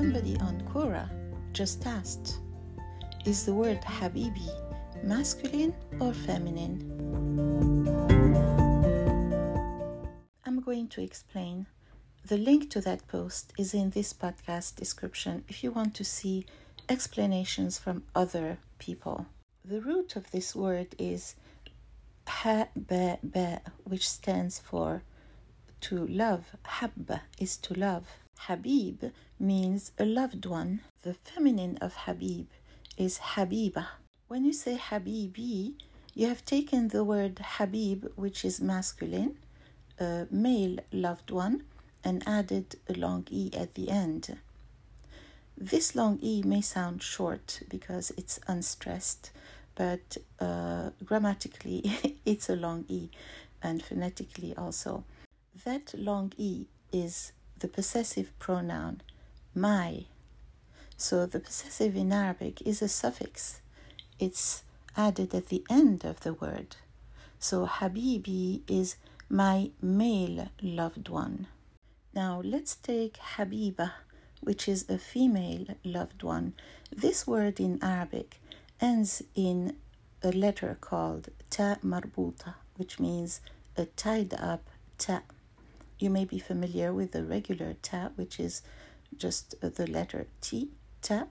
Somebody on Quora just asked, is the word Habibi masculine or feminine? I'm going to explain. The link to that post is in this podcast description if you want to see explanations from other people. The root of this word is ha-ba-ba, which stands for to love. Habba is to love. Habib means a loved one. The feminine of Habib is Habiba. When you say Habibi, you have taken the word Habib, which is masculine, a male loved one, and added a long E at the end. This long E may sound short because it's unstressed, but grammatically it's a long E, and phonetically also. That long E is the possessive pronoun my. So the possessive in Arabic is a suffix. It's added at the end of the word. So Habibi is my male loved one. Now let's take Habiba, which is a female loved one. This word in Arabic ends in a letter called ta marbuta, which means a tied up ta. You may be familiar with the regular ta, which is just the letter T, ta.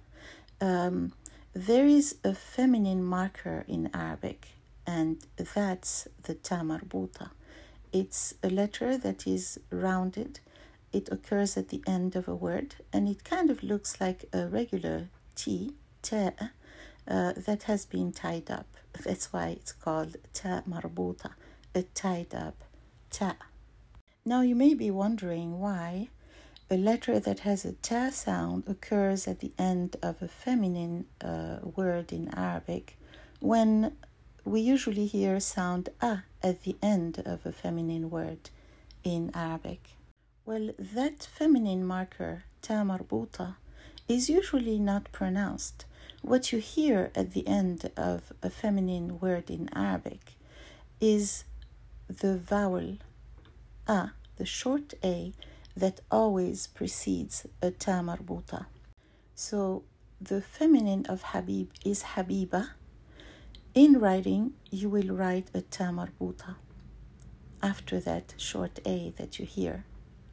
There is a feminine marker in Arabic, and that's the ta marbuta. It's a letter that is rounded. It occurs at the end of a word, and it kind of looks like a regular T, ta, that has been tied up. That's why it's called ta marbuta, a tied up ta. Now you may be wondering why a letter that has a ta sound occurs at the end of a feminine word in Arabic when we usually hear sound a at the end of a feminine word in Arabic. Well, that feminine marker, ta marbuta, is usually not pronounced. What you hear at the end of a feminine word in Arabic is the vowel a, the short a, that always precedes a ta marbuta. So the feminine of Habib is Habiba. In writing, you will write a ta marbuta after that short a that you hear.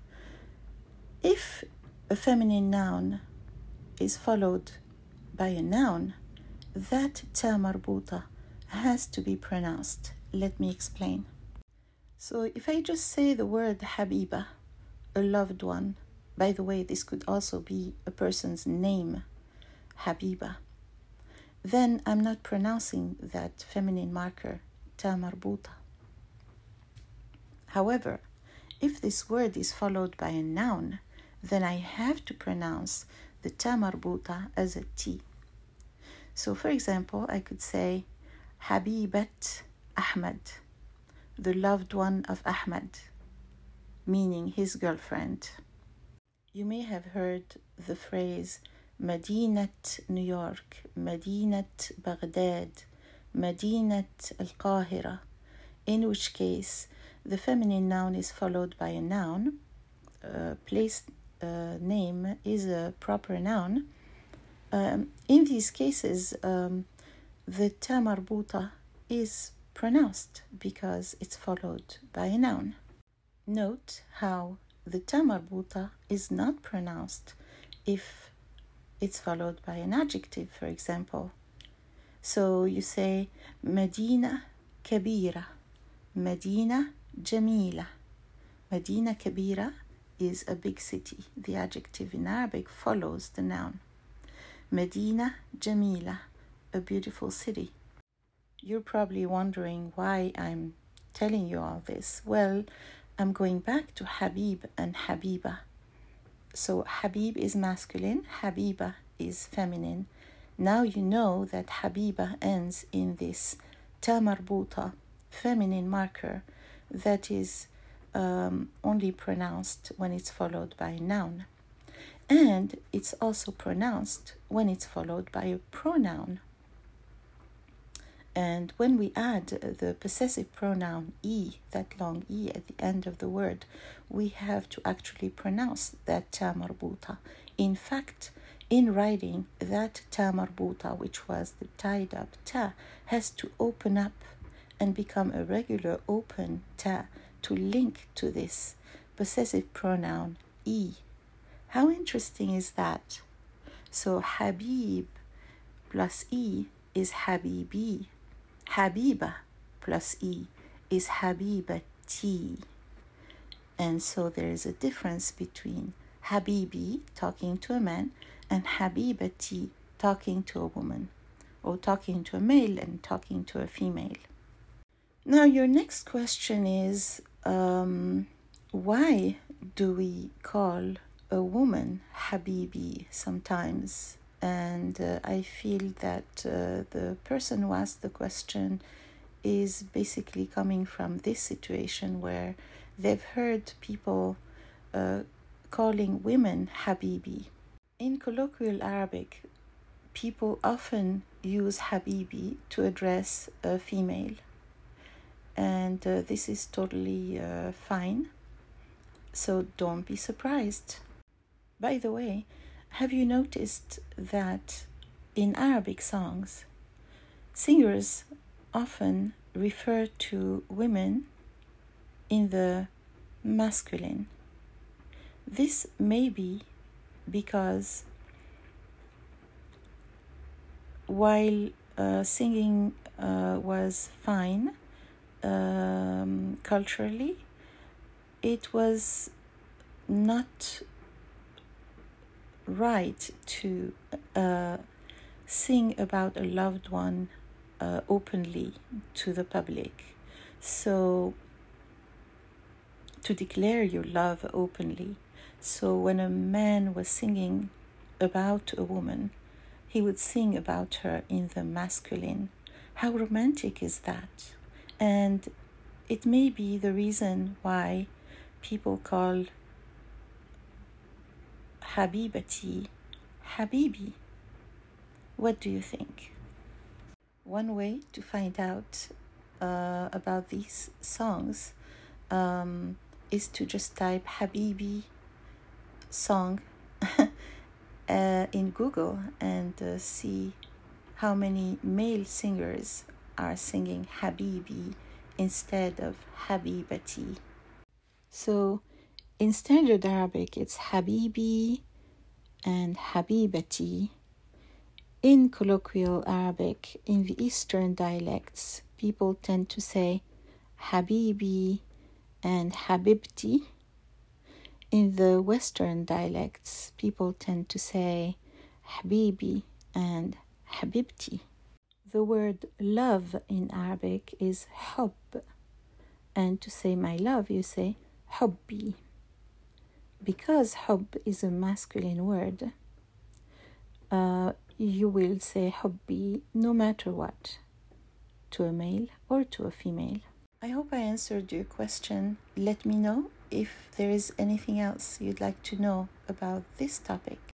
If a feminine noun is followed by a noun, that ta marbuta has to be pronounced. Let me explain. So if I just say the word Habiba, a loved one, by the way, this could also be a person's name, Habiba, then I'm not pronouncing that feminine marker, ta marbuta. However, if this word is followed by a noun, then I have to pronounce the ta marbuta as a T. So for example, I could say Habibat Ahmad, the loved one of Ahmad, meaning his girlfriend. You may have heard the phrase Madinat New York, Madinat Baghdad, Madinat Al-Qahira, in which case the feminine noun is followed by a noun. Place name is a proper noun. In these cases, the ta marbuta is pronounced because it's followed by a noun. Note how the ta marbuta is not pronounced if it's followed by an adjective, for example. So you say Medina Kabira, Medina Jamila. Medina Kabira is a big city. The adjective in Arabic follows the noun. Medina Jamila, a beautiful city. You're probably wondering why I'm telling you all this. Well, I'm going back to Habib and Habiba. So Habib is masculine, Habiba is feminine. Now you know that Habiba ends in this ta marbuta, feminine marker, that is only pronounced when it's followed by a noun. And it's also pronounced when it's followed by a pronoun. And when we add the possessive pronoun e, that long e at the end of the word, we have to actually pronounce that ta marbuta. In fact, in writing, that ta marbuta, which was the tied up ta, has to open up and become a regular open ta to link to this possessive pronoun e. How interesting is that? So Habib plus e is Habibi. Habiba plus e is Habibati. And so there is a difference between Habibi, talking to a man, and Habibati, talking to a woman, or talking to a male and talking to a female. Now your next question is, why do we call a woman Habibi sometimes? And I feel that the person who asked the question is basically coming from this situation where they've heard people calling women Habibi. In colloquial Arabic, people often use Habibi to address a female. And this is totally fine. So don't be surprised. By the way, have you noticed that in Arabic songs, singers often refer to women in the masculine? This may be because while singing was fine culturally, it was not right to sing about a loved one openly to the public. So to declare your love openly. So when a man was singing about a woman, he would sing about her in the masculine. How romantic is that? And it may be the reason why people call Habibati Habibi. What do you think? One way to find out about these songs is to just type Habibi song in Google and see how many male singers are singing Habibi instead of Habibati. So in standard Arabic, it's Habibi and Habibati. In colloquial Arabic, in the Eastern dialects, people tend to say Habibi and Habibti. In the Western dialects, people tend to say Habibi and Habibti. The word love in Arabic is Hubb. And to say my love, you say Hubbi. Because Hubb is a masculine word, you will say Hubbi no matter what, to a male or to a female. I hope I answered your question. Let me know if there is anything else you'd like to know about this topic.